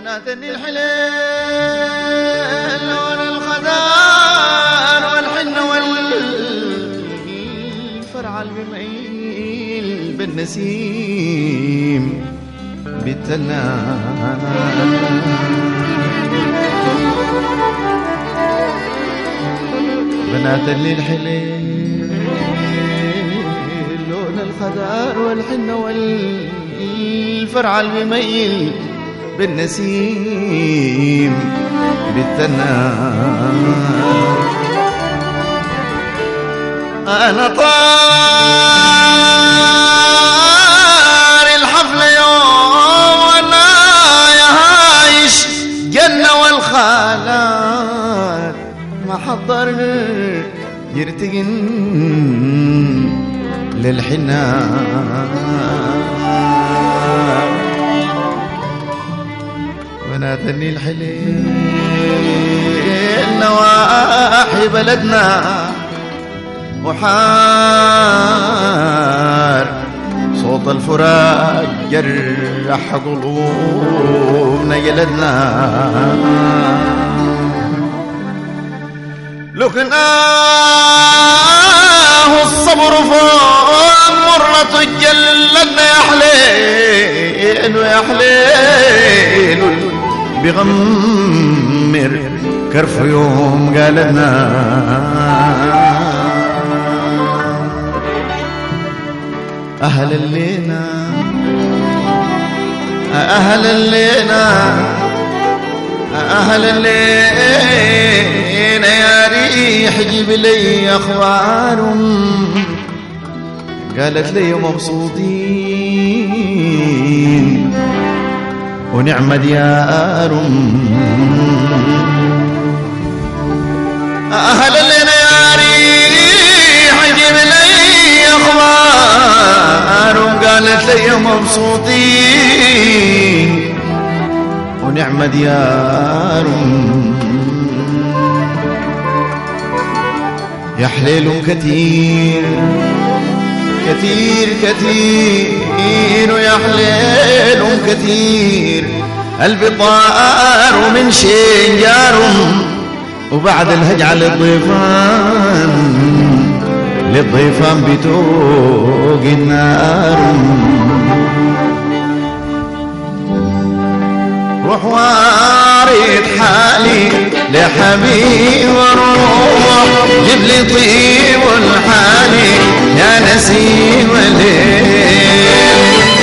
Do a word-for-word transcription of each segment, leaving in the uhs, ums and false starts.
بناتني الحليل والخدار والحن والفرع المميل بالنسيم بالتنان بناتني الحليل لون الخدار والحن والفرع المميل بالنسيم بالتنان أنا طار الحفلة يوم وأنا يا هايش جنة والخالات ما حضر يرتقن للحنان بناتني الحليل نواحي بلدنا وحار صوت الفراق جرح قلوبنا جلدنا لكناه الصبر فوق مرة جلدنا يا حليل ويا حليل بغمر كرف يوم قالنا أهل اللينا أهل اللينا أهل اللينا يا ريح جيب لي أخبارهم قالت لي مبسوطين ونعم ديارهم أهل اللينا يا ريح جيب لي أخبارهم قالت لي مبسوطين ونعم ديارهم يا حليل كتير كتير كتير ويا حليل كتير قلبي طار ومن شين جارهم وبعد الهجعة للضيفان للضيفان بتوق النار روح وارد حالي لحبيب وروح جيب لي طيب الحالي يا نسيم الليل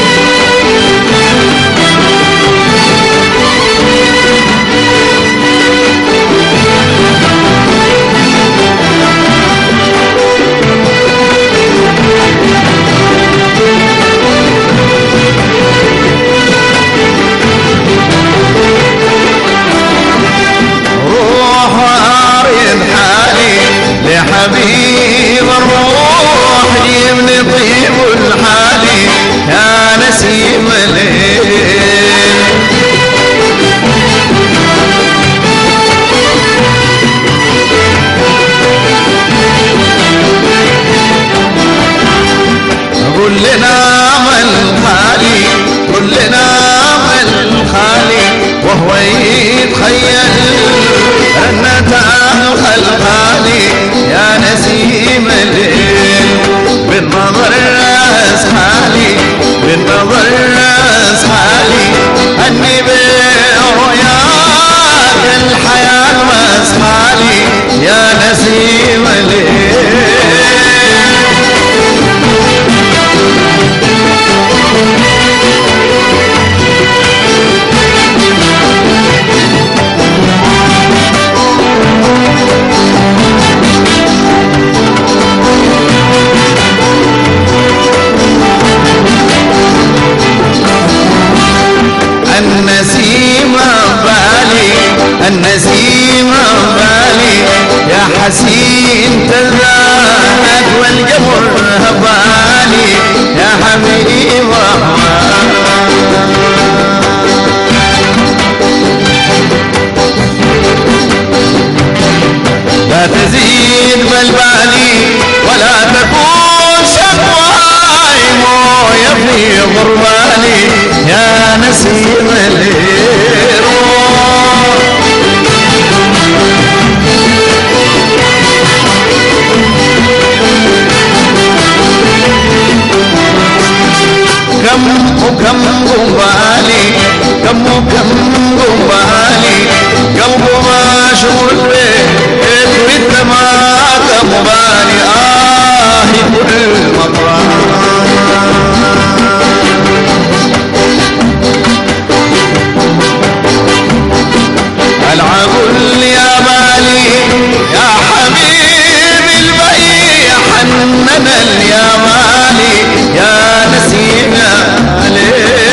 حبيب الروح جيبني طيب الحالي يا نسيم الليل قول لنا من خالي قول لنا من خالي وهو يتخيل رنة الخلقالي يا نسيم الليل بالنظر راس حالي بالنظر راس حالي أني برؤياك الحياة راس حالي يا نسيم الليل وكم قبالي كم وكم قبالي قلبه مشغول بيك وانت ما تقبالي آه كل مطرح العقل يا بالي يا حبيبي البي حنن يا بالي يا نسيم يا ليلى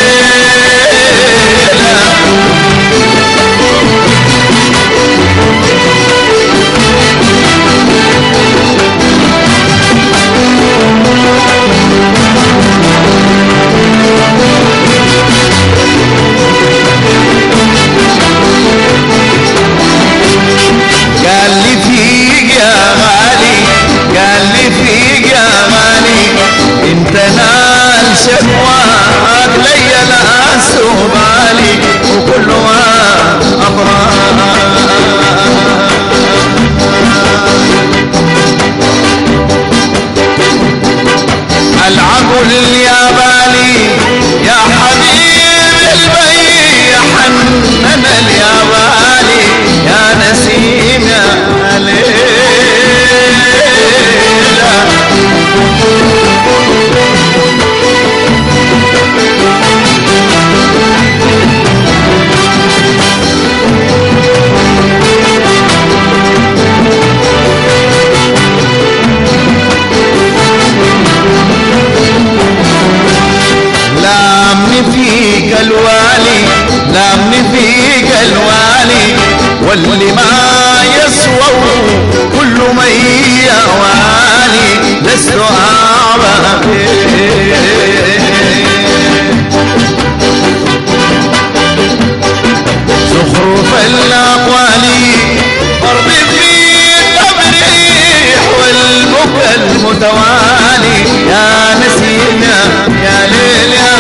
قال لي فيك يا غالي قال لي فيك يا غالي انت نال شكواك لي ناس وبالي وكلها اضرار العقل يا بالي يا حبيب البي حنن يا بالي يا نسيم يا ليلى لامني فيك الوالي لامني فيك الوالي واللي ما يسوى كل من يوالي لست أعرف زخرف الأقوال ضرب في التبريح والبكى المتوالي يا نسيم يا ليل يا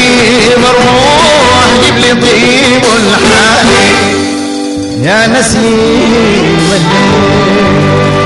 نسيم الروح جيب لي طيب الحالي يا نسيم الليل